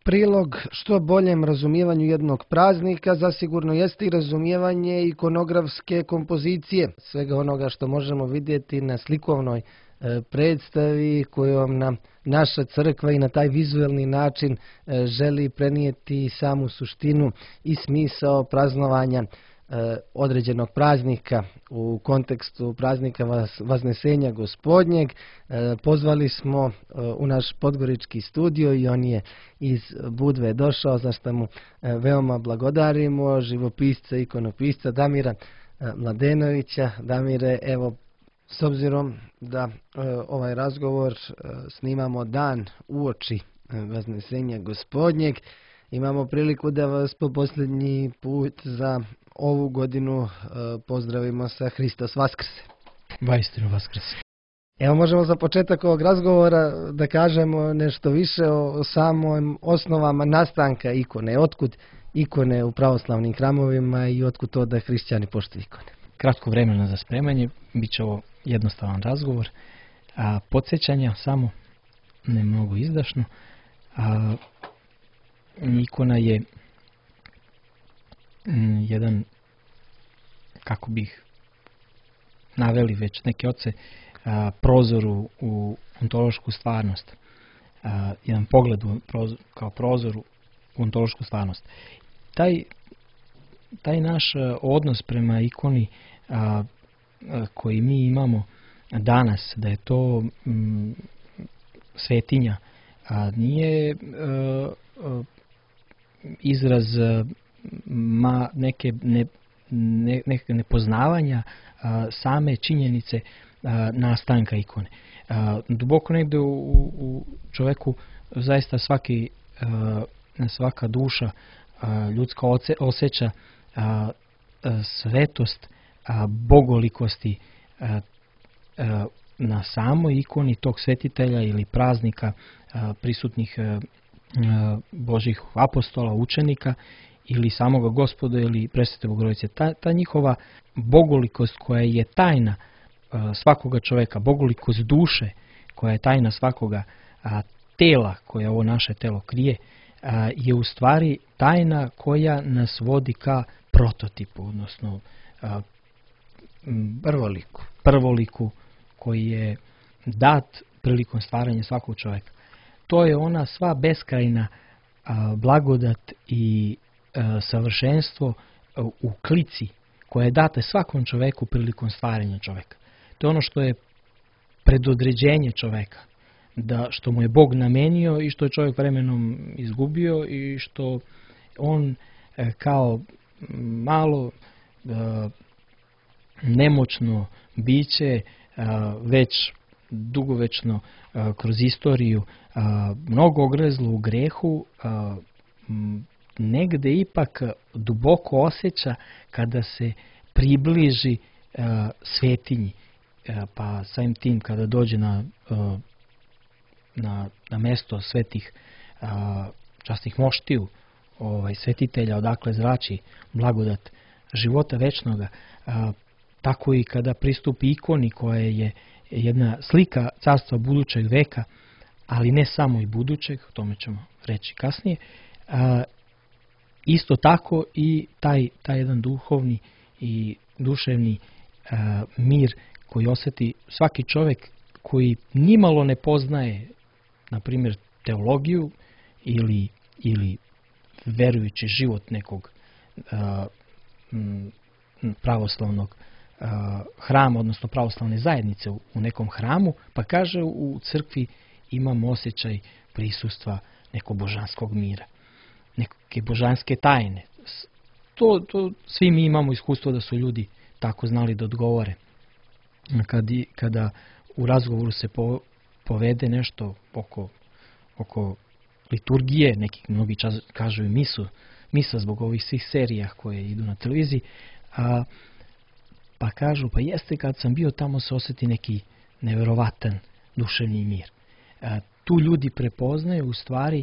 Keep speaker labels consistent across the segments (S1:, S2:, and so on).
S1: prilog što boljem razumijevanju jednog praznika zasigurno jeste i razumijevanje ikonografske kompozicije, svega onoga što možemo vidjeti na slikovnoj predstavi kojom nam naša crkva i na taj vizuelni način želi prenijeti samu suštinu i smisao praznovanja određenog praznika u kontekstu praznika Vaznesenja Gospodnjeg. Pozvali smo u naš podgorički studio i on je iz Budve došao, za što mu veoma blagodarimo, živopisca i ikonopisca Damira Mladenovića. Damire, evo, s obzirom da ovaj razgovor snimamo dan uoči Vaznesenja Gospodnjeg, imamo priliku da vas po posljednji put za ovu godinu pozdravimo sa Hristos Vaskrse.
S2: Vaistinu Vaskrse.
S1: Evo, možemo za početak ovog razgovora da kažemo nešto više o samom osnovama nastanka ikone. Otkud ikone u pravoslavnim hramovima i otkud to da hrišćani poštuju ikone?
S2: Kratko vremena za spremanje, bit će ovo jednostavan razgovor. Podsjećanja samo, ne mnogo izdašno. Ikona je jedan, kako bih naveli već neke oce, prozor u ontološku stvarnost. Jedan pogled kao prozor u ontološku stvarnost. Taj naš odnos prema ikoni koji mi imamo danas, da je to svetinja, nije izraz neke nepoznavanja same činjenice nastanka ikone. Duboko negdje u čovjeku zaista svaka duša ljudska osjeća svetost bogolikosti na samoj ikoni tog svetitelja ili praznika prisutnih Božih apostola, učenika ili samoga Gospoda ili Presvete Bogorodice. Ta njihova bogolikost koja je tajna svakoga čovjeka, bogolikost duše koja je tajna svakoga tela koje ovo naše telo krije, je u stvari tajna koja nas vodi ka prototipu, odnosno prvoliku koji je dat prilikom stvaranja svakog čovjeka. To je ona sva beskrajna blagodat i savršenstvo u klici koja je data svakom čovjeku prilikom stvaranja čovjeka. To je ono što je predodređenje čovjeka, što mu je Bog namenio i što je čovjek vremenom izgubio i što on kao malo nemoćno biće već dugovečno kroz istoriju mnogo ogrezlo u grehu, negde ipak duboko osjeća kada se približi svetinji, pa samim tim kada dođe na mesto svetih časnih moštiju, svetitelja, odakle zrači blagodat života večnoga, tako i kada pristupi ikoni koja je jedna slika carstva budućeg veka, ali ne samo i budućeg, o tome ćemo reći kasnije, isto tako i taj jedan duhovni i duševni mir koji osjeti svaki čovjek koji nimalo ne poznaje, na primjer, teologiju ili verujući život nekog pravoslavnog hrama, odnosno pravoslavne zajednice u nekom hramu, pa kaže u crkvi imam osjećaj prisustva nekog božanskog mira, neke božanske tajne. To svi mi imamo iskustvo da su ljudi tako znali da odgovore. Kada u razgovoru se povede nešto oko liturgije, mnogi kažu i misa zbog ovih svih serija koje idu na televiziji, pa kažu, pa jeste, kad sam bio tamo se osjeti neki neverovatan duševni mir. Tu ljudi prepoznaju u stvari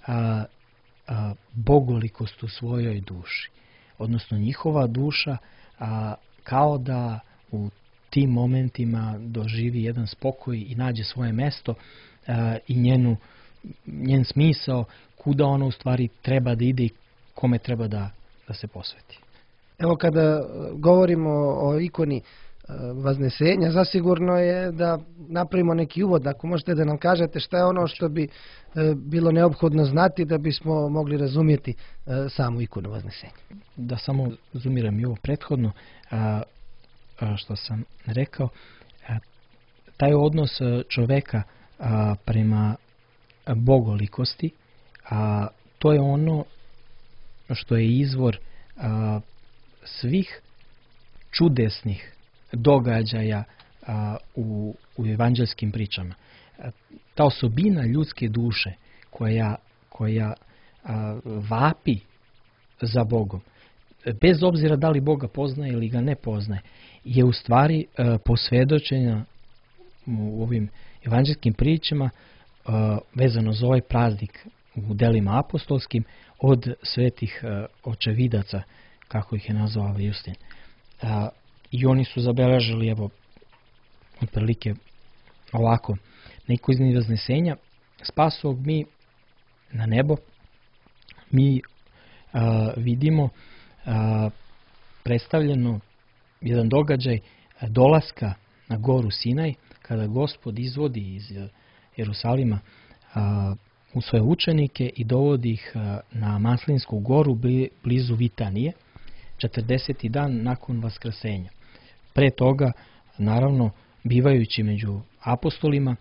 S2: bogolikost u svojoj duši. Odnosno njihova duša kao da u tim momentima doživi jedan spokoj i nađe svoje mesto i njen smisao kuda ono u stvari treba da ide i kome treba da se posveti.
S1: Evo kada govorimo o ikoni Vaznesenja, zasigurno je da napravimo neki uvod. Ako možete da nam kažete šta je ono što bi bilo neophodno znati da bismo mogli razumjeti samu ikonu Vaznesenja.
S2: Da samo zoomiram i ovo prethodno što sam rekao, taj odnos čoveka prema bogolikosti, to je ono što je izvor svih čudesnih događaja u evanđelskim pričama. Ta osobina ljudske duše koja vapi za Bogom, bez obzira da li Boga poznaje ili ga ne poznaje, je u stvari posvjedočena u ovim evanđelskim pričama vezano za ovaj praznik u delima apostolskim od svetih očevidaca, kako ih je nazvao Justin. I oni su zabeležili, evo, otprilike ovako, neko iz Vaznesenja, spasog mi na nebo, mi vidimo predstavljeno jedan događaj dolaska na goru Sinaj, kada Gospod izvodi iz Jerusalima u svoje učenike i dovodi ih na Maslinsku goru blizu Vitanije, 40. dan nakon Vaskrsenja. Pre toga, naravno, bivajući među apostolima,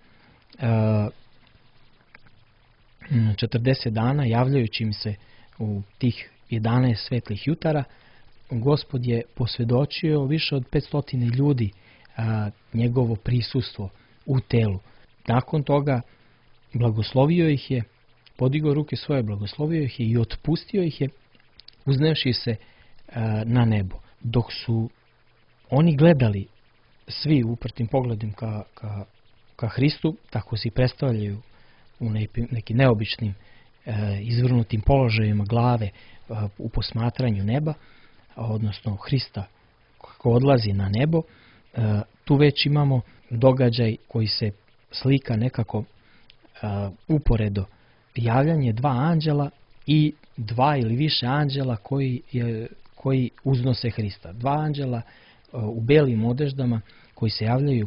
S2: 40 dana, javljajući im se u tih 11 svetlih jutara, Gospod je posvjedočio više od 500 ljudi njegovo prisustvo u telu. Nakon toga blagoslovio ih je, podigao ruke svoje, blagoslovio ih je i otpustio ih je, uznevši se na nebo. Dok su oni gledali svi uprtim pogledom ka Hristu, tako se i predstavljaju u nekim neobičnim izvrnutim položajima glave u posmatranju neba, odnosno Hrista kako odlazi na nebo. Tu već imamo događaj koji se slika nekako uporedo, javljanje dva anđela i dva ili više anđela koji uznose Hrista. Dva anđela u belim odeždama koji se javljaju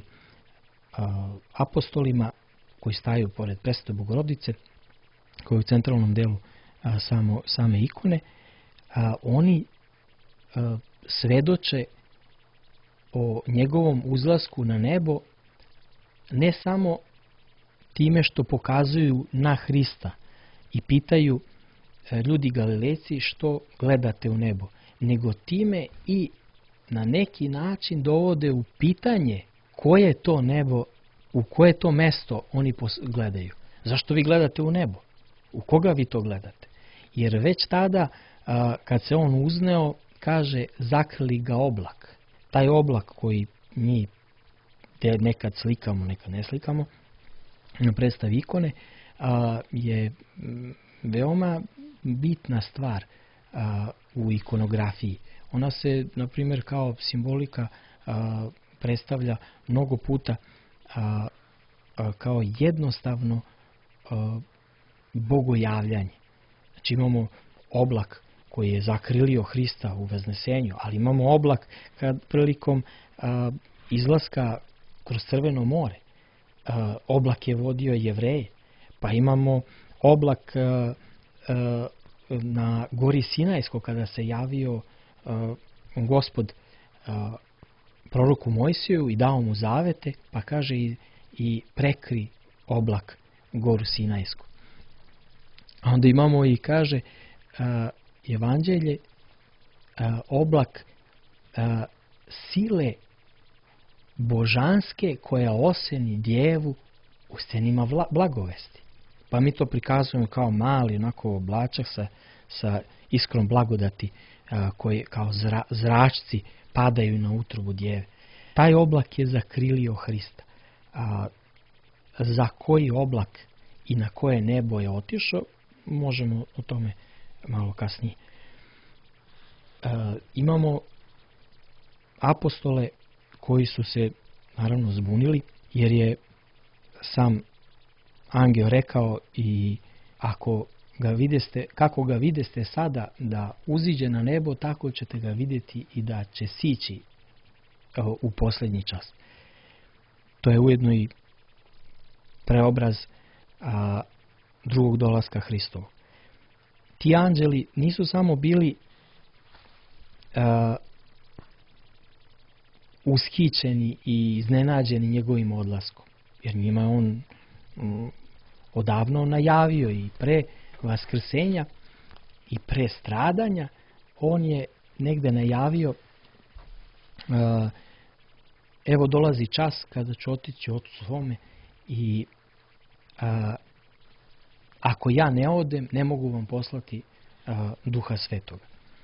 S2: apostolima koji staju pored Presvete Bogorodice, koji je u centralnom delu same ikone. Oni svedoče o njegovom uzlasku na nebo ne samo time što pokazuju na Hrista i pitaju ljudi Galilejci što gledate u nebo, nego time i na neki način dovode u pitanje koje je to nebo, u koje to mesto oni gledaju. Zašto vi gledate u nebo? U koga vi to gledate? Jer već tada, kad se on uzneo, kaže, zakrili ga oblak. Taj oblak koji mi nekad slikamo, nekad ne slikamo, na predstavi ikone, je veoma bitna stvar u ikonografiji. Ona se, na primjer, kao simbolika predstavlja mnogo puta kao jednostavno bogojavljanje. Znači imamo oblak koji je zakrilio Hrista u Vaznesenju, ali imamo oblak prilikom izlaska kroz Crveno more. Oblak je vodio Jevreje, pa imamo oblak na gori Sinajsko kada se javio Gospod proroku Mojsiju i dao mu zavete, pa kaže i prekri oblak goru Sinajsku. A onda imamo i kaže Evanđelje oblak sile božanske koja oseni djevu u scenima blagovesti. Pa mi to prikazujemo kao mali onako oblačak sa iskrom blagodati koji kao zračci padaju na utrobu djeve. Taj oblak je zakrilio Hrista. Za koji oblak i na koje nebo je otišao, možemo o tome malo kasnije. Imamo apostole koji su se naravno zbunili, jer je sam angel rekao, i ako kako ga videste sada da uziđe na nebo, tako ćete ga vidjeti i da će sići u posljednji čas. To je ujedno i preobraz drugog dolaska Hristovog. Ti anđeli nisu samo bili ushićeni i iznenađeni njegovim odlaskom, jer njima je on odavno najavio i pre vaskrsenja i pre stradanja. On je negde najavio, evo dolazi čas kada ću otići Ocu svome i ako ja ne odem, ne mogu vam poslati Duha Svetoga.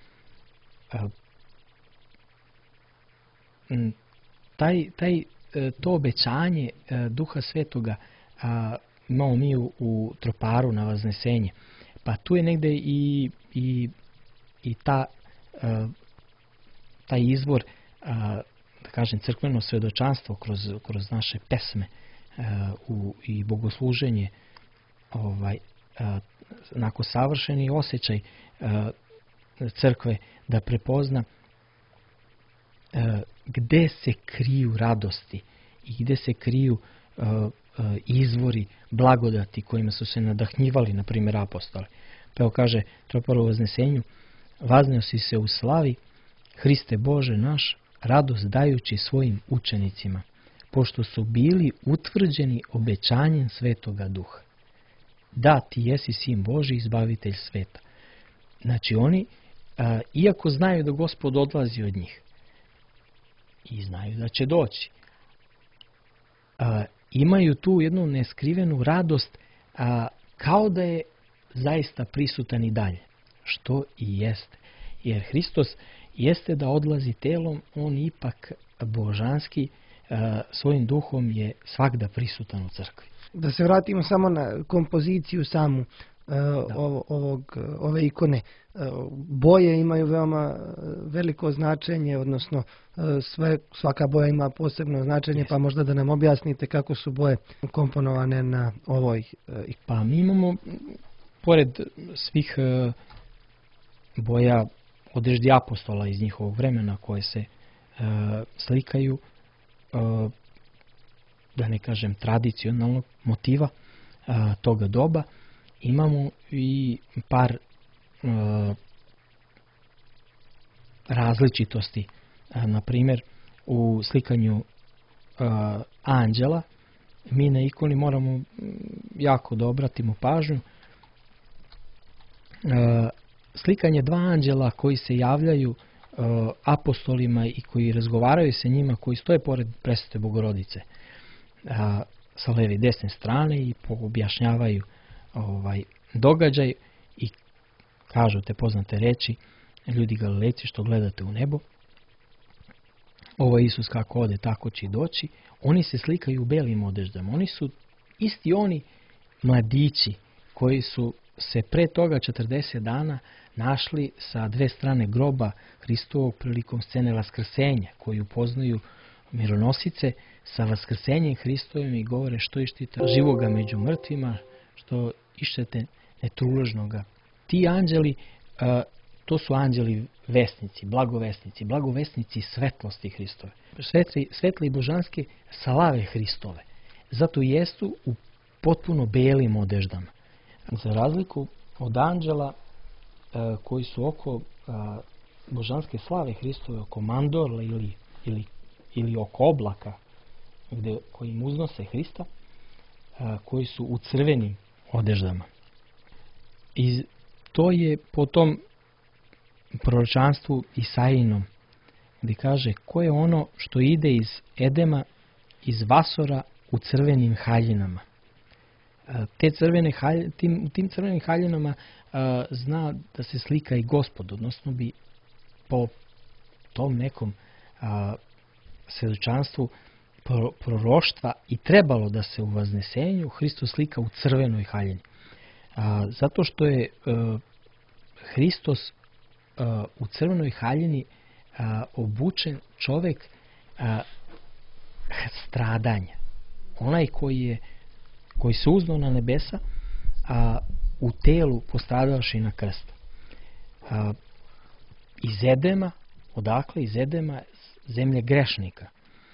S2: To obećanje Duha Svetoga imamo mi u troparu na Vaznesenje. Pa tu je negde i taj izvor, da kažem, crkveno svedočanstvo kroz naše pesme i bogosluženje, onako savršeni osjećaj crkve da prepozna gde se kriju radosti i gde se kriju izvori blagodati kojima su se nadahnjivali, na primjer, apostoli. Pa evo kaže tropar u Vaznesenju: vazneo si se u slavi, Hriste Bože naš, radost dajući svojim učenicima, pošto su bili utvrđeni obećanjem Svetoga Duha. Da, ti jesi Sin Boži, izbavitelj sveta. Znači oni, iako znaju da Gospod odlazi od njih i znaju da će doći, imaju tu jednu neskrivenu radost, kao da je zaista prisutan i dalje, što i jeste. Jer Hristos jeste da odlazi telom, on ipak božanski svojim duhom je svagda prisutan u crkvi.
S1: Da se vratimo samo na kompoziciju samu ove ikone. Boje imaju veoma veliko značenje, odnosno svaka boja ima posebno značenje, pa možda da nam objasnite kako su boje komponovane na ovoj ikoni.
S2: Pa mi imamo, pored svih boja odeždi apostola iz njihovog vremena koje se slikaju, da ne kažem tradicionalnog motiva toga doba, imamo i par različitosti. Na primjer, u slikanju anđela mi na ikoni moramo jako da obratimo pažnju. Slikanje dva anđela koji se javljaju apostolima i koji razgovaraju sa njima, koji stoje pored Presvete Bogorodice sa leve i desne strane i objašnjavaju događaj i kažu te poznate reči: ljudi Galilejci što gledate u nebo, ovo je Isus kako ode, tako će i doći. Oni se slikaju u belim odeždama. Oni su isti oni mladići koji su se pre toga 40 dana našli sa dve strane groba Hristovog prilikom scene vaskrsenja, koji upoznaju mironosice sa vaskrsenjem Hristovim i govore: što ištite živoga među mrtvima, što išćete netruležnoga. Ti anđeli, to su anđeli vesnici, blagovesnici svetlosti Hristove, svetle i božanske slave Hristove. Zato jesu u potpuno belim odeždama. Za razliku od anđela koji su oko božanske slave Hristove, oko mandorla ili oko oblaka koji im uznose Hrista, koji su u crvenim odeždama. I to je po tom proročanstvu Isaijinom, gdje kaže: ko je ono što ide iz Edema, iz Vasora u crvenim haljinama. U tim crvenim haljinama zna da se slika i Gospod, odnosno bi po tom nekom svjedočanstvu proroštva i trebalo da se u Vaznesenju Hristos slika u crvenoj haljini. Zato što je Hristos u crvenoj haljini obučen čovjek stradanja. Onaj koji se uznao na nebesa, u telu postradavši na krstu. Iz Edema, odakle? Iz Edema, zemlje grešnika.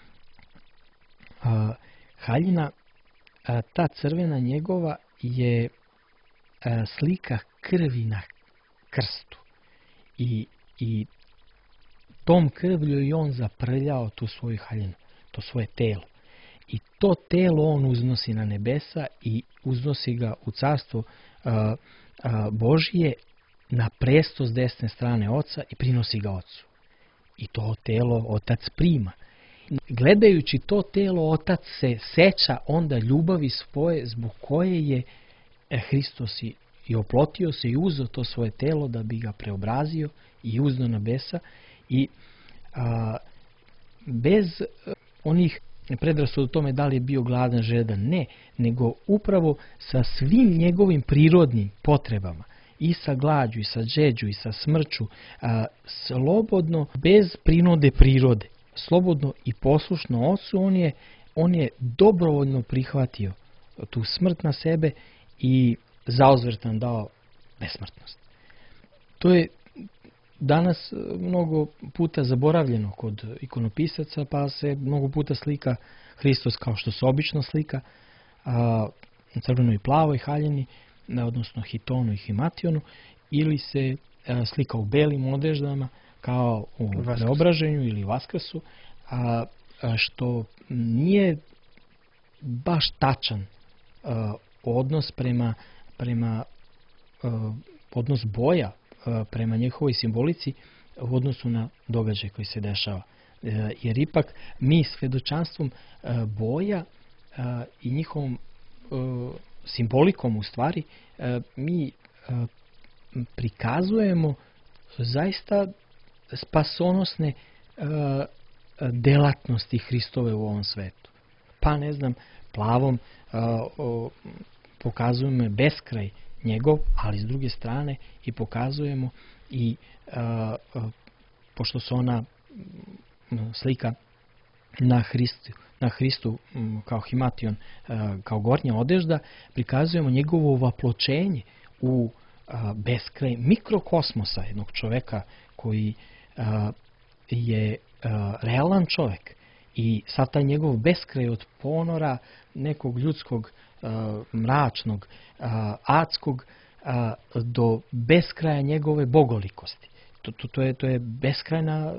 S2: Haljina, ta crvena njegova je slika krvi na krstu. I tom krvlju je on zaprljao tu svoju haljinu, to svoje telo. I to telo on uznosi na nebesa i uznosi ga u carstvo Božije na presto s desne strane Oca i prinosi ga Ocu. I to telo Otac prima. Gledajući to telo, Otac se seća onda ljubavi svoje zbog koje je Hristos i oplotio se i uzeo to svoje telo da bi ga preobrazio i uznao na nebesa. I bez onih predrasuda o tome da li je bio gladan, žedan, ne, nego upravo sa svim njegovim prirodnim potrebama, i sa glađu, i sa žeđu, i sa smrću, slobodno, bez prinude prirode, slobodno i poslušno Ocu, on je dobrovoljno prihvatio tu smrt na sebe i zauzvrtan dao besmrtnost. To je danas mnogo puta zaboravljeno kod ikonopisaca, pa se mnogo puta slika Hristos kao što se obično slika, crvenoj i plavoj haljini, odnosno hitonu i himationu, ili se slika u belim odeždama kao u preobraženju ili vaskrsu, što nije baš tačan odnos prema odnos boja prema njihovoj simbolici u odnosu na događaj koji se dešava. Jer ipak mi svedočanstvom boja i njihovom simbolikom u stvari mi prikazujemo zaista spasonosne delatnosti Hristove u ovom svetu. Pa ne znam, plavom pokazujemo beskraj njegov, ali s druge strane i pokazujemo i pošto se ona slika na Hristu kao himation, kao gornja odežda, prikazujemo njegovo vapločenje u beskraj mikrokosmosa jednog čoveka koji je realan čovek. I sad taj njegov beskraj od ponora nekog ljudskog, mračnog, adskog, do beskraja njegove bogolikosti. To je beskrajna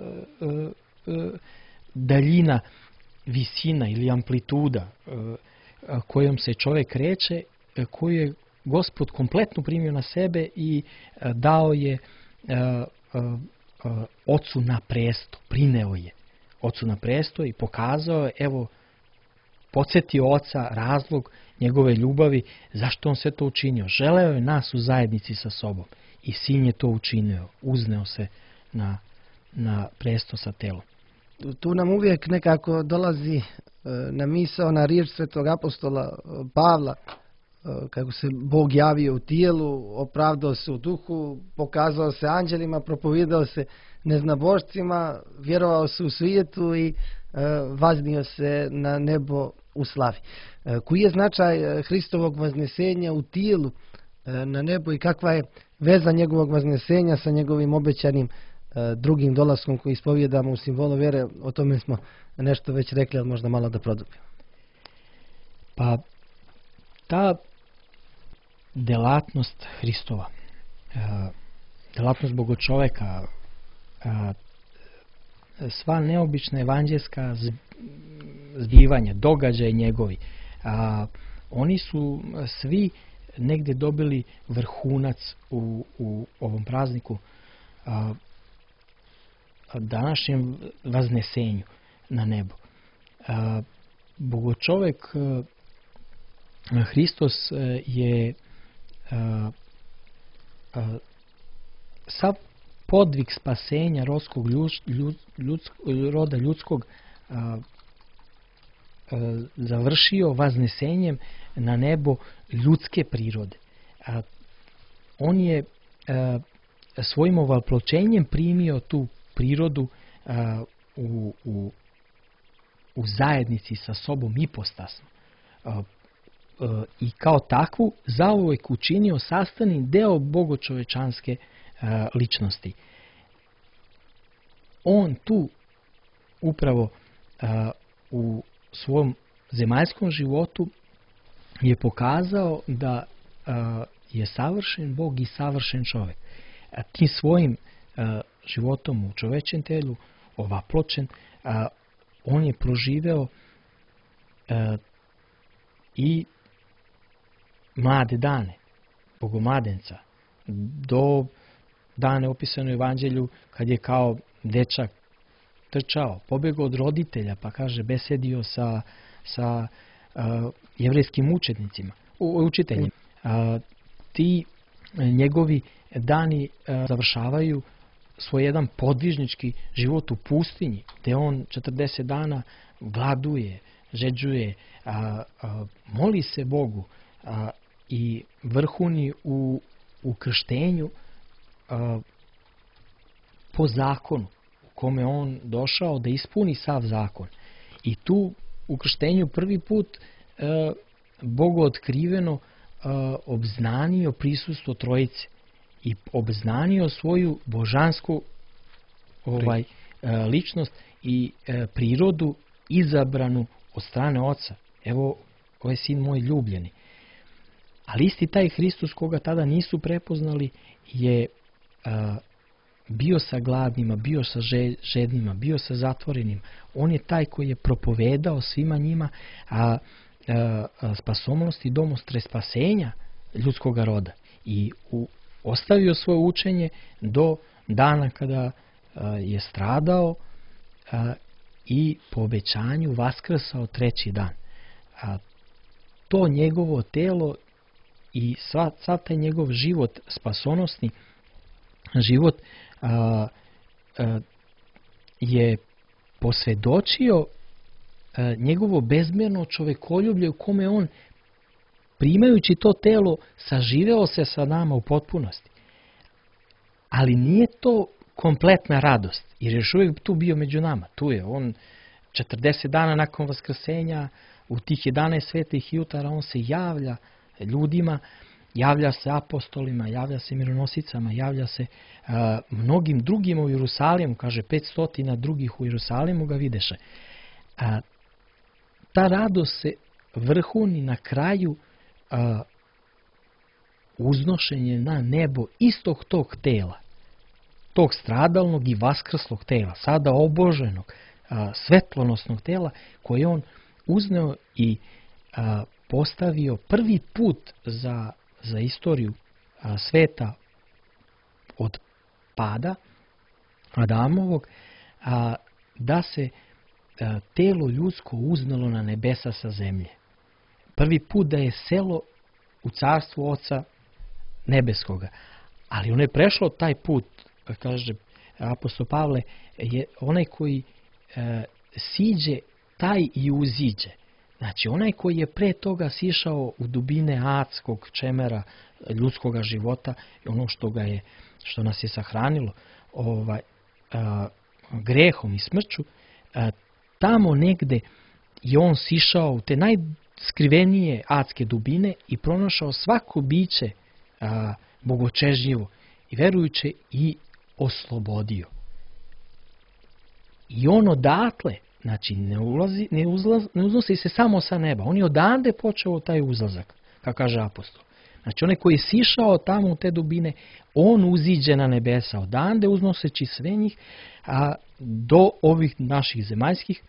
S2: daljina, visina ili amplituda kojom se čovjek kreće, koju je Gospod kompletno primio na sebe i dao je Ocu na presto, prineo je Ocu na presto i pokazao je, evo, podsjetio Oca razlog njegove ljubavi, zašto on sve to učinio. Želeo je nas u zajednici sa sobom i Sin je to učinio, uzneo se na presto sa telom.
S1: Tu nam uvijek nekako dolazi na misao na riječ svetog apostola Pavla, kako se Bog javio u tijelu, opravdao se u duhu, pokazao se anđelima, propovijedao se neznabošcima, vjerovao se u svijetu i vaznio se na nebo u slavi. Koji je značaj Hristovog vaznesenja u tijelu na nebo i kakva je veza njegovog vaznesenja sa njegovim obećanim drugim dolaskom koji ispovjedamo u simbolu vjere? O tome smo nešto već rekli, ali možda malo da produbimo.
S2: Pa ta delatnost Hristova, delatnost Bogočoveka, sva neobična evanđelska zbivanja, događaje njegovi, oni su svi negdje dobili vrhunac u ovom prazniku, današnjem vaznesenju na nebo. Bogočovek Hristos je sav podvig spasenja rodskog roda ljudskog završio vaznesenjem na nebo ljudske prirode. On je svojim ovapločenjem primio tu prirodu u zajednici sa sobom ipostasno. i kao takvu zauvijek učinio sastavni deo bogočovečanske ličnosti. On tu upravo u svom zemaljskom životu je pokazao da je savršen Bog i savršen čovjek. Tim svojim životom u čovečjem telu, ovapločen, on je proživeo i mlade dane, bogomladenca, do dane opisane u Evanđelju kad je kao dečak trčao, pobjegao od roditelja, pa kaže besedio sa jevrejskim učiteljima. Ti njegovi dani završavaju svoj jedan podvižnički život u pustinji, gdje on 40 dana gladuje, žeđuje, moli se Bogu i vrhuni u krštenju po zakonu u kome on došao da ispuni sav zakon. I tu u krštenju prvi put Bogu otkriveno obznanio prisustvo Trojice i obznanio svoju božansku ličnost i prirodu izabranu od strane Oca. Evo, ovo je sin moj ljubljeni. Ali isti taj Hristos koga tada nisu prepoznali je bio sa gladnima, bio sa žednima, bio sa zatvorenim. On je taj koji je propovedao svima njima spasomost i domostre spasenja ljudskog roda. I ostavio svoje učenje do dana kada je stradao i po obećanju vaskrsao treći dan. To njegovo telo i sav taj njegov život, spasonosni život, je posvjedočio njegovo bezmjerno čovekoljublje u kome on, primajući to telo, saživeo se sa nama u potpunosti. Ali nije to kompletna radost, jer je još uvijek tu bio među nama. Tu je on 40 dana nakon vaskrsenja, u tih 11 svetih jutara on se javlja ljudima, javlja se apostolima, javlja se mironosicama, javlja se mnogim drugima u Jerusalimu, kaže 500 drugih u Jerusalimu ga videše. Ta radost se vrhuni na kraju uznošenje na nebo istog tog tela, tog stradalnog i vaskrslog tela, sada oboženog, svetlonosnog tela, koje on uzneo i postavio prvi put za istoriju sveta od pada Adamovog, da se telo ljudsko uznalo na nebesa sa zemlje. Prvi put da je selo u carstvu Oca nebeskoga. Ali on je prešlo taj put, kaže apostol Pavle, je onaj koji siđe, taj i uziđe. Znači, onaj koji je pre toga sišao u dubine adskog čemera ljudskog života, ono što nas je sahranilo grehom i smrću, tamo negde je on sišao u te najskrivenije adske dubine i pronašao svako biće bogočežnjivo i verujuće i oslobodio. I on odatle, znači ne uznosi se samo sa neba, on je odande počeo taj uzlazak, kako kaže apostol. Znači onaj koji je sišao tamo u te dubine, on uziđe na nebesa, odande uznoseći sve njih do ovih naših zemaljskih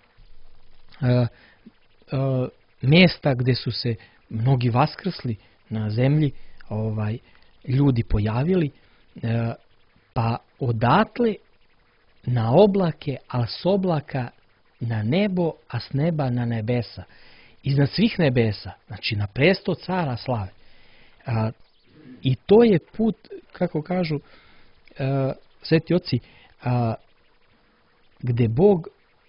S2: mjesta gdje su se mnogi vaskrsli na zemlji, ljudi pojavili, pa odatle na oblake, a s oblaka na nebo, a s neba na nebesa. Iznad svih nebesa, znači na presto cara slave. I to je put, kako kažu sveti oci, gdje Bog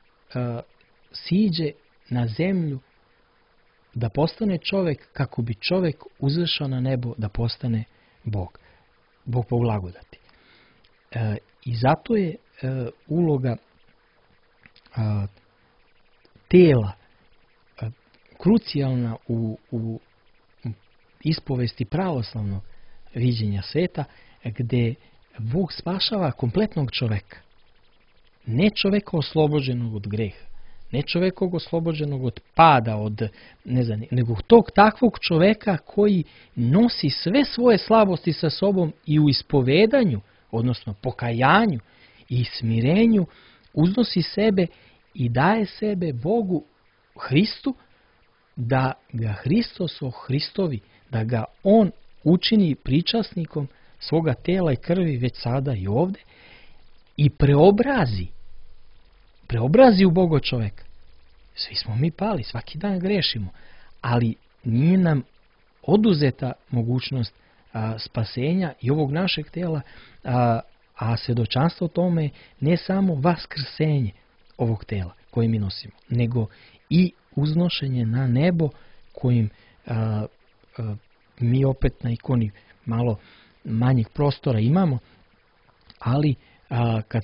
S2: siđe na zemlju da postane čovjek, kako bi čovjek uzešao na nebo da postane Bog. Bog po blagodati. I zato je uloga tela krucijalna u ispovesti pravoslavnog viđenja sveta, gdje Bog spašava kompletnog čoveka. Ne čoveka oslobođenog od greha, ne čoveka oslobođenog od pada, nego tog takvog čoveka koji nosi sve svoje slabosti sa sobom i u ispovedanju, odnosno pokajanju i smirenju, uznosi sebe i daje sebe Bogu Hristu, da ga Hristos ohristovi, da ga on učini pričasnikom svoga tela i krvi već sada i ovdje i preobrazi u Boga čoveka. Svi smo mi pali, svaki dan grešimo, ali nije nam oduzeta mogućnost spasenja i ovog našeg tela, a svjedočanstvo tome ne samo vaskrsenje ovog tela koje mi nosimo, nego i uznošenje na nebo kojim mi opet na ikoni malo manjeg prostora imamo, ali kad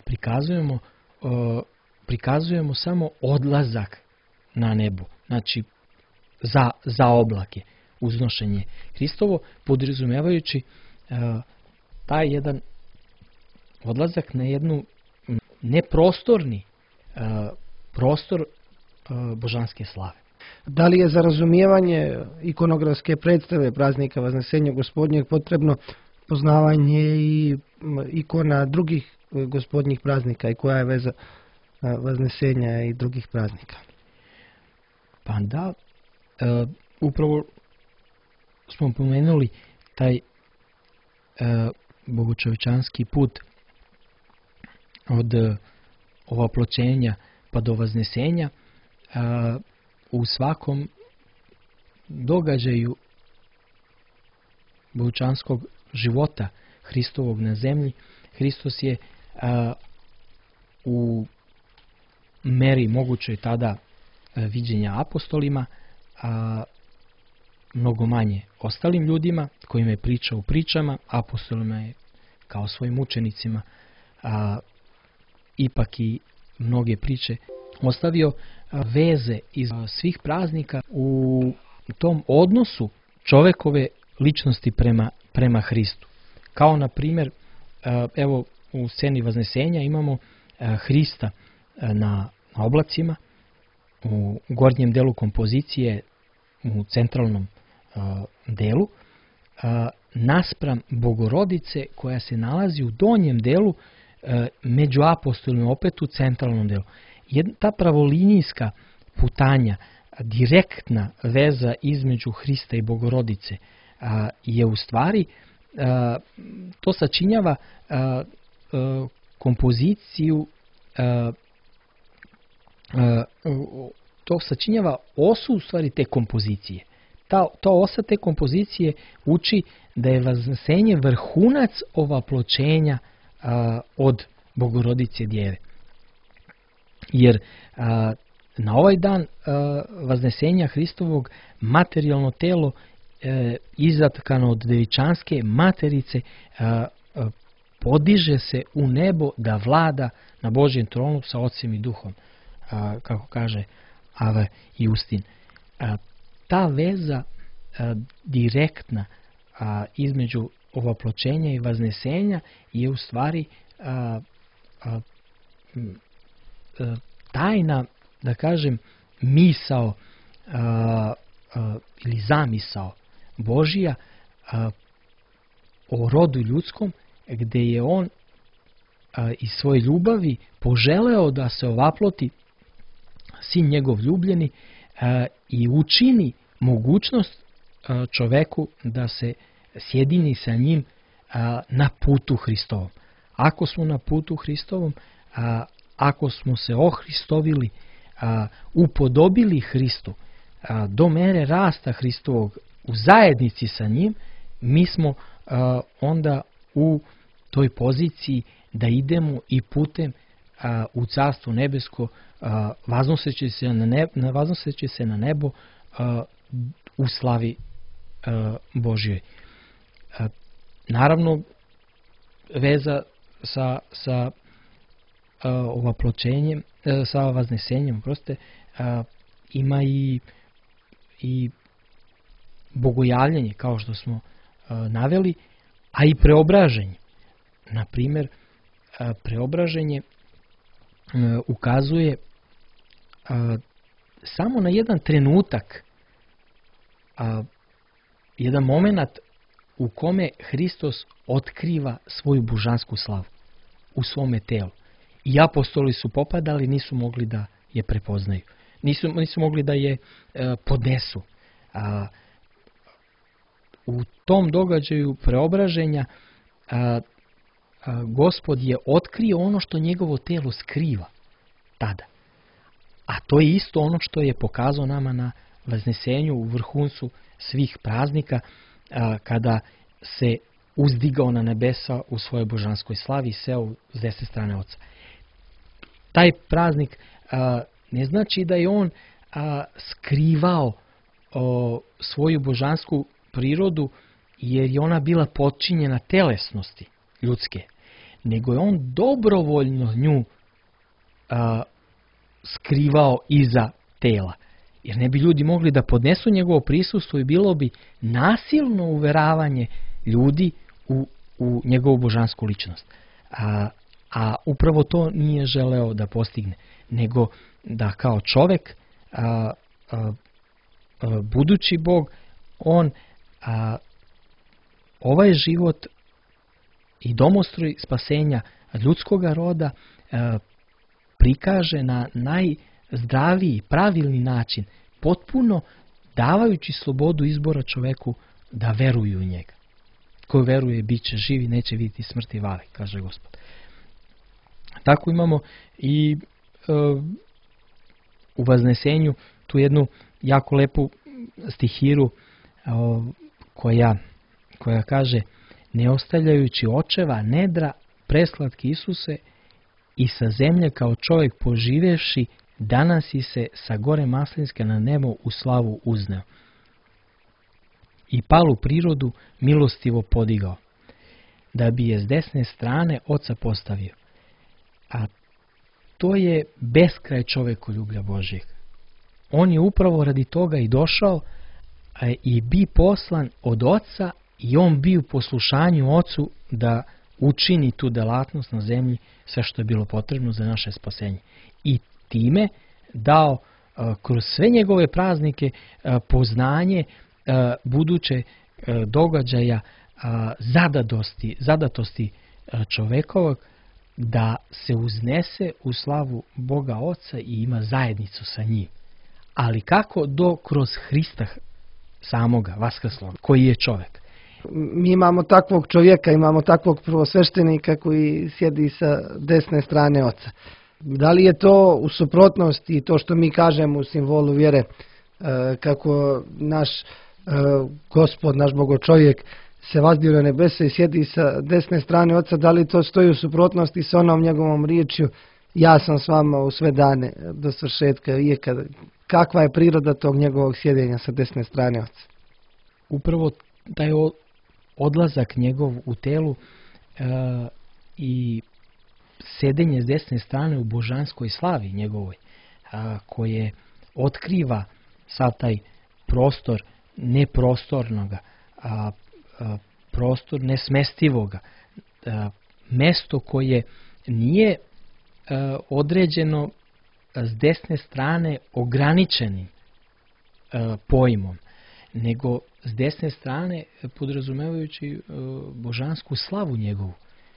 S2: prikazujemo samo odlazak na nebo, znači za oblake, uznošenje Hristovo, podrazumevajući taj jedan odlazak na jednu neprostorni prostor božanske slave.
S1: Da li je za razumijevanje ikonografske predstave praznika Vaznesenja Gospodnjeg potrebno poznavanje i ikona drugih gospodnjih praznika i koja je veza Vaznesenja i drugih praznika?
S2: Pa da, upravo smo pomenuli taj bogočovečanski put od ovoploćenja pa do Vaznesenja. U svakom događaju bogočanskog života Hristovog na zemlji, Hristos je u meri mogućoj tada viđenja apostolima, mnogo manje ostalim ljudima kojima je pričao u pričama, apostolima je kao svojim učenicima ipak i mnoge priče ostavio veze iz svih praznika u tom odnosu čovekove ličnosti prema Hristu. Kao na primjer, evo u sceni Vaznesenja imamo Hrista na oblacima, u gornjem delu kompozicije, u centralnom delu, naspram Bogorodice koja se nalazi u donjem delu, među apostolima opet u centralnom delu. Ta pravolinijska putanja, direktna veza između Hrista i Bogorodice je u stvari, to sačinjava kompoziciju, to sačinjava osu u stvari te kompozicije. Ta osa te kompozicije uči da je Vaznesenje vrhunac ovaploćenja od Bogorodice Djeve. Jer na ovaj dan Vaznesenja Hristovog materijalno telo izatkano od devičanske materice podiže se u nebo da vlada na Božjem tronu sa Ocem i Duhom, kako kaže Ave Justin. Ta veza direktna između ovaploćenja i Vaznesenja je u stvari tajna, da kažem, misao ili zamisao Božija o rodu ljudskom, gdje je on iz svoje ljubavi poželeo da se ovaploti sin njegov ljubljeni i učini mogućnost čoveku da se sjedini sa njim na putu Hristovom. Ako smo na putu Hristovom, ako smo se ohristovili, upodobili Hristu do mere rasta Hristovog u zajednici sa njim, mi smo onda u toj poziciji da idemo i putem u Carstvo nebesko, vaznoseći se na nebo u slavi Božjoj. Naravno, veza sa ovaploćenjem, sa Vaznesenjem, ima i bogojavljanje, kao što smo naveli, a i preobraženje. Na primjer, preobraženje ukazuje samo na jedan trenutak, jedan moment u kome Hristos otkriva svoju božansku slavu u svome telu. I apostoli su popadali, nisu mogli da je prepoznaju. Nisu mogli da je podnesu. U tom događaju preobraženja Gospod je otkrio ono što njegovo telo skriva tada. A to je isto ono što je pokazao nama na Vaznesenju u vrhuncu svih praznika, kada se uzdigao na nebesa u svojoj božanskoj slavi i seo s desne strane Oca. Taj praznik ne znači da je on skrivao svoju božansku prirodu jer je ona bila potčinjena telesnosti ljudske, nego je on dobrovoljno nju skrivao iza tela. Jer ne bi ljudi mogli da podnesu njegovo prisustvo i bilo bi nasilno uveravanje ljudi u njegovu božansku ličnost. A upravo to nije želeo da postigne, nego da kao čovjek, budući Bog, on ovaj život i domostroj spasenja ljudskoga roda prikaže na najzdraviji, pravilni način, potpuno davajući slobodu izbora čoveku da veruje u njega. Ko veruje, bit će živi, neće vidjeti smrti vale, kaže Gospod. Tako imamo i u Vaznesenju tu jednu jako lepu stihiru koja kaže: ne ostavljajući očeva nedra, preslatki Isuse, i sa zemlje kao čovjek poživevši, danas si se sa gore Maslinske na nebo u slavu uzneo. I palu prirodu milostivo podigao, da bi je s desne strane Oca postavio. A to je beskraj čovekoljublja Božjeg. On je upravo radi toga i došao i bi poslan od Oca, i on bi u poslušanju Ocu da učini tu delatnost na zemlji, sve što je bilo potrebno za naše spasenje. I time dao kroz sve njegove praznike poznanje buduće događaja zadatosti čovekovog, da se uznese u slavu Boga Oca i ima zajednicu sa njim. Ali kako? Kroz Hrista samoga, vaskrsloga, koji je čovjek.
S1: Mi imamo takvog čovjeka, imamo takvog prvosveštenika koji sjedi sa desne strane Oca. Da li je to u suprotnosti to što mi kažemo u simbolu vjere, kako naš Gospod, naš Bogočovjek se vazdio na nebesa i sjedi sa desne strane Oca, da li to stoji u suprotnosti sa onom njegovom riječju: ja sam s vama u sve dane do svršetka vijeka? Kakva je priroda tog njegovog sjedenja sa desne strane Oca?
S2: Upravo taj odlazak njegov u telu i sedenje s desne strane u božanskoj slavi njegovoj, koje otkriva sav taj prostor neprostornoga, prostor nesmestivoga, mesto koje nije određeno s desne strane ograničenim pojmom, nego s desne strane podrazumevajući božansku slavu njegovu.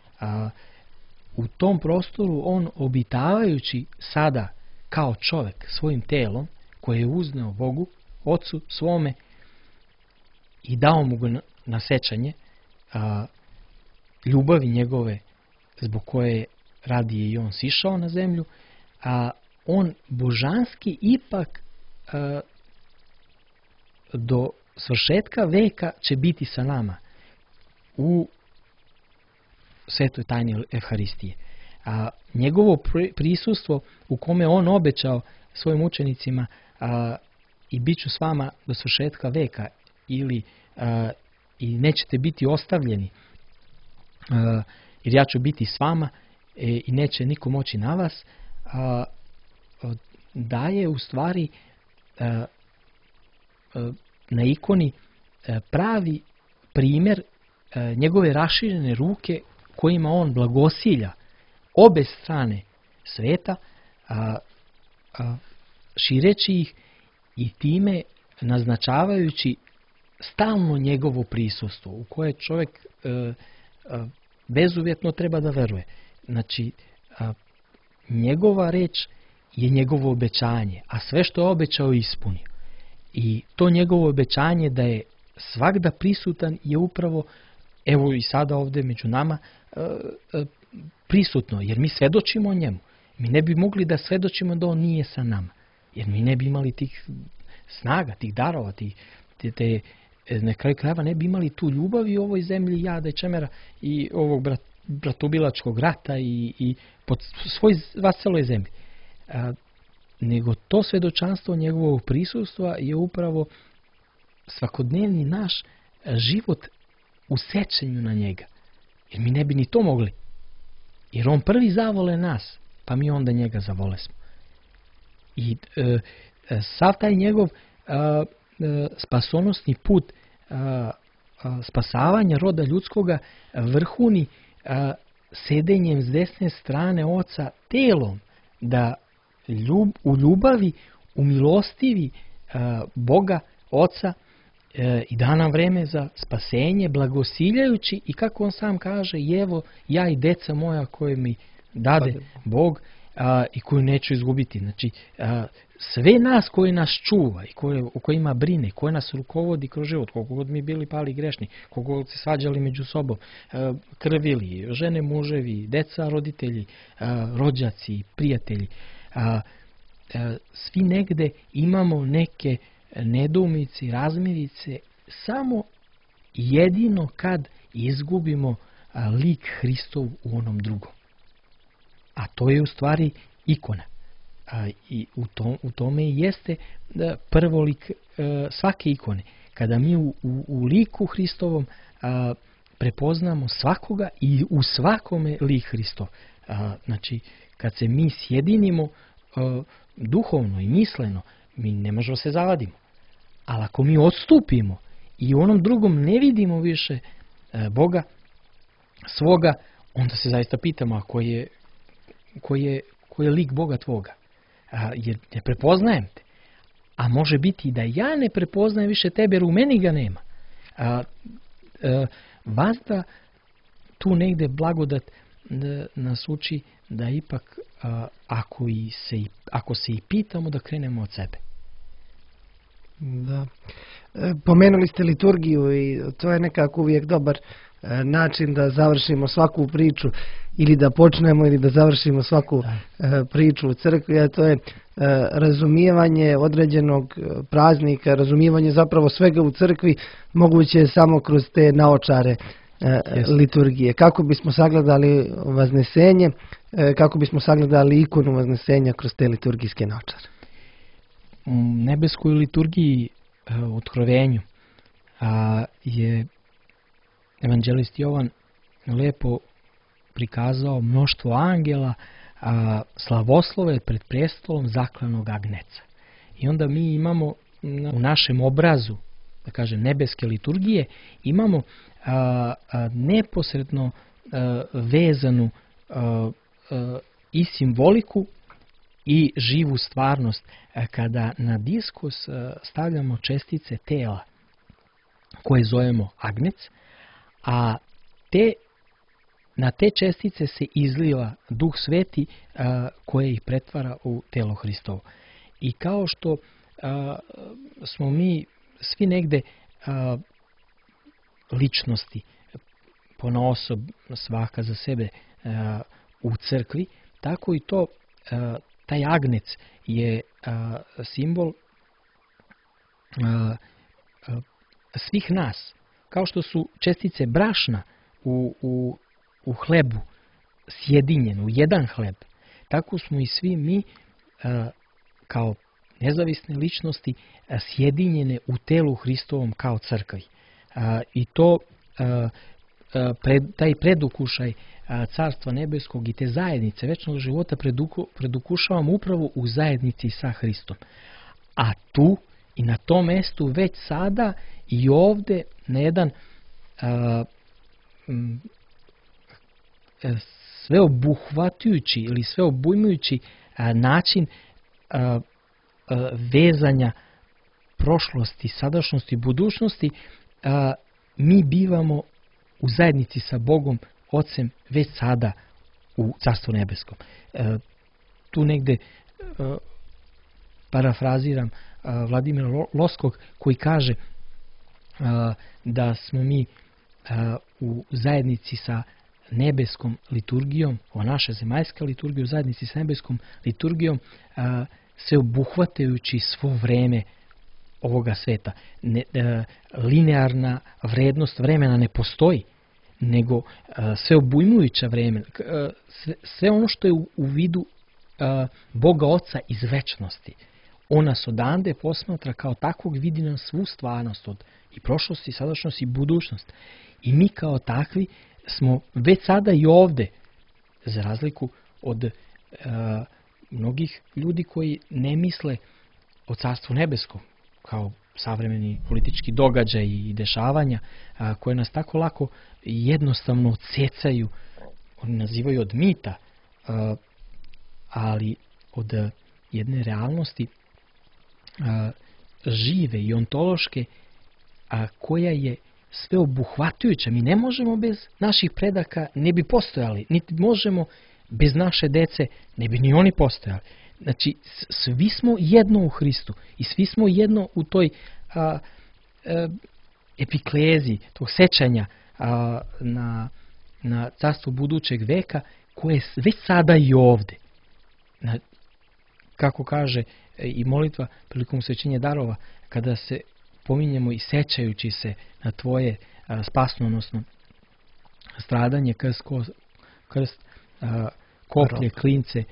S2: U tom prostoru on, obitavajući sada kao čovjek svojim telom koje je uzneo Bogu, Ocu svome, i dao mu ga na sećanje ljubavi njegove zbog koje radi je i on sišao na zemlju, a on božanski ipak do svršetka veka će biti sa nama u svetoj tajni Evharistije. Njegovo prisustvo u kome on obećao svojim učenicima i bit ću s vama do svršetka veka, ili i nećete biti ostavljeni, jer ja ću biti s vama i neće niko moći na vas, daje u stvari na ikoni pravi primjer njegove raširene ruke kojima on blagosilja obe strane sveta, šireći ih i time naznačavajući stalno njegovo prisustvo u koje čovjek bezuvjetno treba da veruje. Znači, njegova reč je njegovo obećanje, a sve što je obećao ispunio. I to njegovo obećanje da je svagda prisutan je upravo, evo i sada ovdje među nama, prisutno, jer mi svedočimo o njemu. Mi ne bi mogli da svedočimo da on nije sa nama, jer mi ne bi imali tih snaga, tih darova, na kraju krajeva ne bi imali tu ljubav i u ovoj zemlji jada i čemera i ovog bratobilačkog rata i pod svoj vaseloj zemlji. Nego to svedočanstvo njegovog prisustva je upravo svakodnevni naš život u sećanju na njega. Jer mi ne bi ni to mogli. Jer on prvi zavole nas, pa mi onda njega zavolesmo. I sav taj njegov spasonosni put spasavanja roda ljudskoga vrhuni sedenjem s desne strane Oca telom, da u ljubavi umilostivi Boga Oca i da nam vreme za spasenje, blagosiljajući i kako on sam kaže, evo ja i deca moja koje mi dade Bog i koju neću izgubiti. Znači, sve nas koji nas čuva i o kojima brine, koje nas rukovodi kroz život, koliko god mi bili pali grešni, koliko god se svađali među sobom, krvili, žene, muževi, deca, roditelji, rođaci, prijatelji, svi negde imamo neke nedoumice i razmirice samo jedino kad izgubimo lik Hristov u onom drugom. A to je u stvari ikona. I u tome i jeste prvolik svake ikone. Kada mi u liku Hristovom prepoznamo svakoga i u svakome lik Hristov. Znači, kad se mi sjedinimo duhovno i misleno, mi ne možemo se zavadimo. Ali ako mi odstupimo i u onom drugom ne vidimo više Boga svoga, onda se zaista pitamo, a koji je lik Boga tvoga? Jer ne prepoznajem te. A može biti i da ja ne prepoznajem više tebe, jer u meni ga nema. Vazda tu negde blagodat nas uči da ipak ako se i pitamo, da krenemo od sebe.
S1: Da. Pomenuli ste liturgiju i to je nekako uvijek dobar način da završimo svaku priču ili da počnemo ili da završimo svaku priču u crkvi, a to je razumijevanje određenog praznika, razumijevanje zapravo svega u crkvi moguće je samo kroz te naočare liturgije. Kako bismo sagledali Vaznesenje, kako bismo sagledali ikonu Vaznesenja kroz te liturgijske naočare?
S2: U nebeskoj liturgiji otkrovenju je evanđelist Jovan lepo prikazao mnoštvo angela slavoslove pred prestolom zaklanog agneca. I onda mi imamo u našem obrazu, da kažem, nebeske liturgije, imamo neposredno vezanu i simboliku i živu stvarnost kada na diskus stavljamo čestice tela koje zovemo agnec, a na te čestice se izliva Duh Sveti koje ih pretvara u telo Hristovo. I kao što smo mi svi negde ličnosti ponaosob, svaka za sebe u crkvi, tako i to taj agnec je simbol svih nas. Kao što su čestice brašna u hlebu sjedinjene, u jedan hleb, tako smo i svi mi kao nezavisne ličnosti sjedinjene u telu Hristovom kao crkvi. I to taj predukušaj Carstva nebeskog i te zajednice večnog života predukušavamo upravo u zajednici sa Hristom. A tu I na tom mestu već sada i ovde na jedan sveobuhvatujući ili sveobujmujući način vezanja prošlosti, sadašnjosti, budućnosti, mi bivamo u zajednici sa Bogom, Ocem, već sada u Carstvu nebeskom. Tu negde parafraziram Vladimira Loskog koji kaže da smo mi u zajednici sa nebeskom liturgijom, ova naša zemaljska liturgija u zajednici sa nebeskom liturgijom, sve obuhvatajući svo vreme ovoga sveta. Linearna vrednost vremena ne postoji, nego sve obujmujuća vremena, sve ono što je u vidu Boga Oca iz večnosti. On nas odande posmatra kao takvog, vidi nam svu stvarnost od i prošlosti, sadašnjosti i budućnost. I mi kao takvi smo već sada i ovde, za razliku od mnogih ljudi koji ne misle o Carstvu nebeskom, kao savremeni politički događaj i dešavanja, koje nas tako lako i jednostavno odsecaju, oni nazivaju od mita, ali od jedne realnosti žive i ontološke, koja je sveobuhvatujuća. Mi ne možemo bez naših predaka, ne bi postojali, niti možemo bez naše dece, ne bi ni oni postojali. Znači, svi smo jedno u Hristu i svi smo jedno u toj epiklezi, tog sećanja na carstvo budućeg veka, koje je već sada i ovde. Kako kaže i molitva prilikom usvećenja darova, kada se pominjemo i sećajući se na tvoje spasnonosno stradanje, krst, koplje, klince,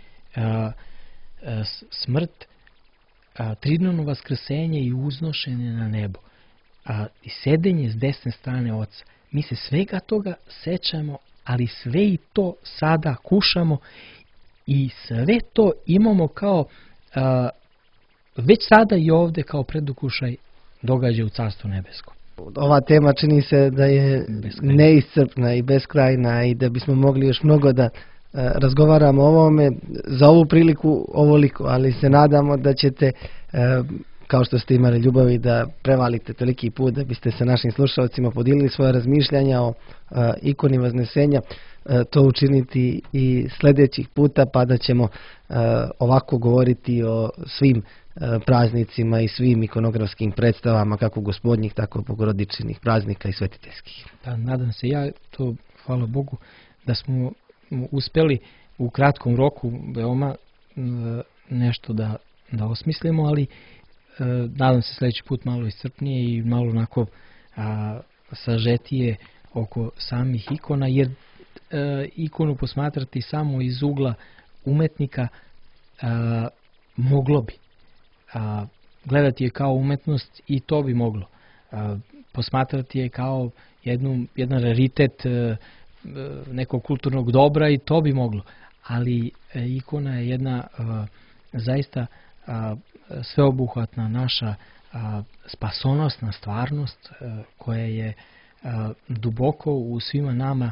S2: smrt, tridnevno vaskrsenje i uznošenje na nebo, i sedenje s desne strane Oca. Mi se svega toga sećamo, ali sve i to sada kušamo i sve to imamo kao već sada i ovde kao predukušaj događaja u Carstvu nebeskom.
S1: Ova tema čini se da je neiscrpna i beskrajna i da bismo mogli još mnogo da razgovaramo o ovome. Za ovu priliku ovoliko, ali se nadamo da ćete, kao što ste imali ljubavi da prevalite toliki put da biste sa našim slušalcima podelili svoje razmišljanja o ikoni Vaznesenja, to učiniti i sljedećih puta, pa da ćemo ovako govoriti o svim praznicima i svim ikonografskim predstavama, kako gospodnjih, tako bogorodičnih praznika i svetiteljskih.
S2: Pa, nadam se ja, to hvala Bogu, da smo uspeli u kratkom roku veoma nešto da osmislimo, ali nadam se sljedeći put malo iscrpnije i malo onako sažetije oko samih ikona, jer ikonu posmatrati samo iz ugla umetnika moglo bi. Gledati je kao umetnost i to bi moglo. Posmatrati je kao jedan raritet nekog kulturnog dobra i to bi moglo. Ali ikona je jedna zaista sveobuhvatna naša spasonosna stvarnost koja je duboko u svima nama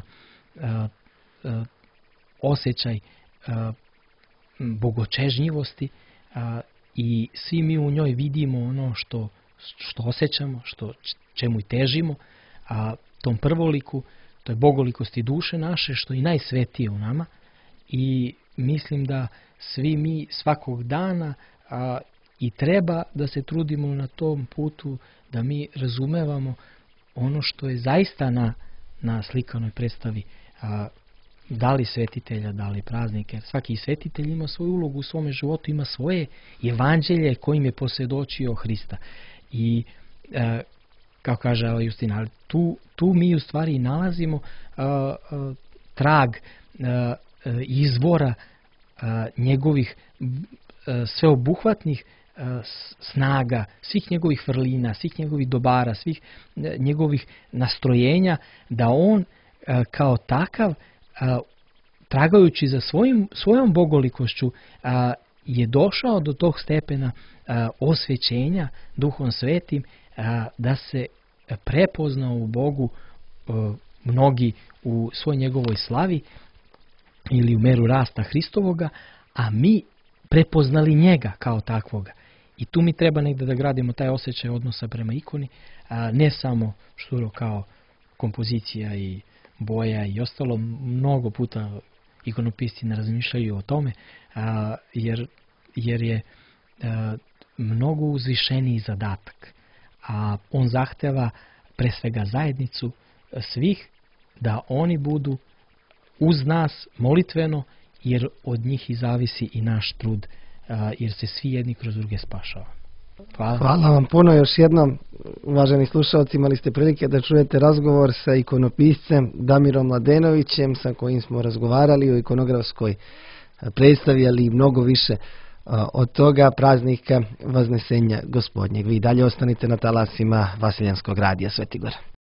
S2: osjećaj bogočežnjivosti i svi mi u njoj vidimo ono što osjećamo, čemu i težimo, a tom prvoliku, to je bogolikosti duše naše, što je i najsvetije u nama, i mislim da svi mi svakog dana i treba da se trudimo na tom putu, da mi razumevamo ono što je zaista na slikanoj predstavi, da li svetitelja, da li praznike. Jer svaki svetitelj ima svoju ulogu u svome životu, ima svoje evanđelje kojim je posvjedočio Hrista. I kao kaže Justina, tu mi u stvari nalazimo trag izvora njegovih sveobuhvatnih snaga, svih njegovih vrlina, svih njegovih dobara, svih njegovih nastrojenja, da on kao takav, tragajući za svojom bogolikošću, je došao do tog stepena osvećenja Duhom Svetim, da se prepoznao u Bogu mnogi u svoj njegovoj slavi ili u meru rasta Hristovoga, a mi prepoznali njega kao takvoga. I tu mi treba negdje da gradimo taj osjećaj odnosa prema ikoni, ne samo šturo kao kompozicija i boja i ostalo. Mnogo puta ikonopisti ne razmišljaju o tome, jer je mnogo uzvišeniji zadatak. A on zahteva pre svega zajednicu svih, da oni budu uz nas molitveno, jer od njih i zavisi i naš trud, jer se svi jedni kroz druge spašava. Hvala.
S1: Hvala vam puno još jednom, uvaženi slušalci. Imali ste prilike da čujete razgovor sa ikonopiscem Damirom Mladenovićem, sa kojim smo razgovarali o ikonografskoj predstavi, ali i mnogo više od toga, praznika Vaznesenja Gospodnjeg. Vi dalje ostanite na talasima Vasiljanskog radija Sveti Gor.